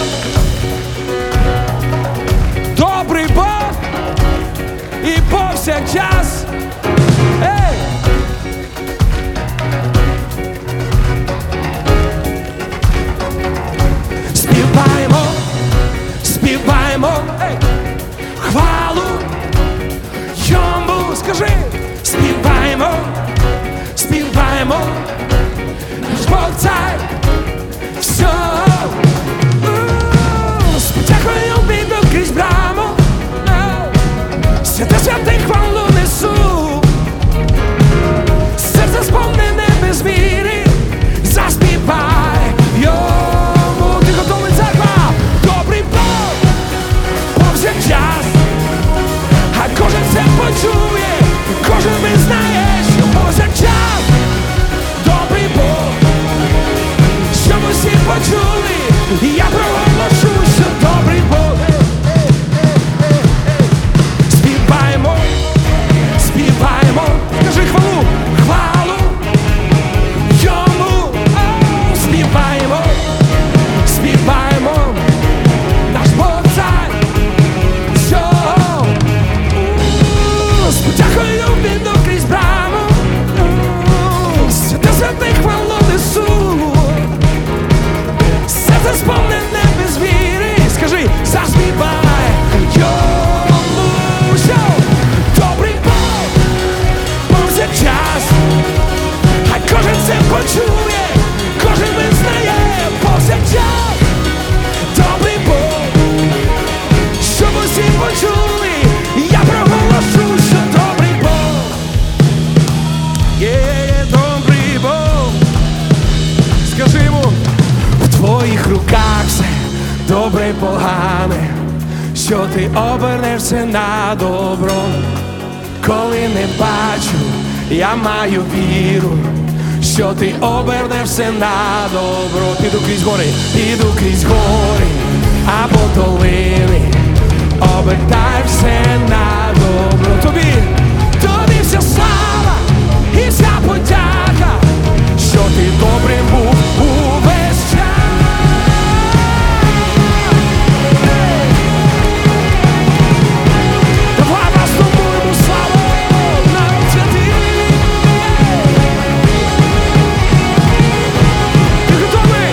Добрий Бог і повсякчас. Ей! Співаємо, співаємо, ей! Хвалу йому, скажи, співаємо, співаємо, наш Бог цар всього. З потяхою піду крізь браму, свята святих хвалу несу, серце сповнене без міри, заспівай йому. Ти готовий, церква? Добрий Бог повсякчас, а кожен це почує, кожен визнає, що повсякчас. Добрий Бог, щоб усі почули, я проголошу, що добрий Бог. Співаємо, співаємо, скажи хвалу, хвалу йому. Співаємо, співаємо, наш Бог цар всього. З потяхою піду крізь браму, свята святих хвалу несу, серце сповнене без віри. Скажи, заспівай йому, що добрий Бог повсякчас, а кожен це почує, кожен визнає повсякчас. Добрий Бог, щоб усі почули, я проголошу, що добрий Бог. Є добрий Бог. Скажи йому, в твоїх руках все добре й погане, що ти обернеш все на добро. Коли не бачу, я маю віру, що ти обернеш все на добро. Піду крізь гори або долини, обертай все на добро. Тобі вся слава і вся подяка, що ти добрим був увесь час. Давай послухаємо славу народ святий. Ти готовий?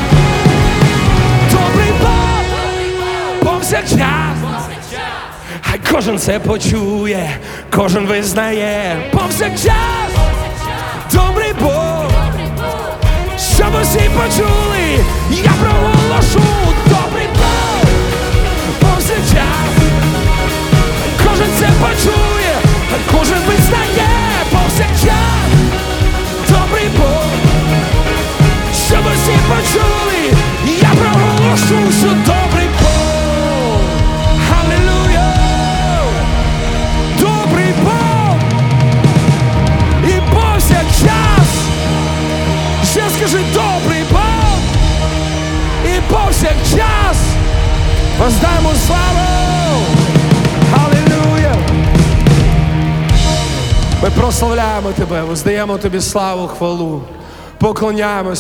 Добрий Бог повсякчас, хай кожен це почує, кожен визнає повсякчас. Добрий Бог, щоб усі почули, я проголошу. Добрий Бог повсякчас, кожен це почує, кожен визнає повсякчас. Добрий Бог, щоб усі почули, я проголошу, що добрий Бог. Алілуя! Добрий Бог і повсякчас. Ще скажи, добрий Бог і повсякчас. Воздаємо славу. Алілуя. Ми прославляємо тебе, воздаємо тобі славу, хвалу, поклоняємось.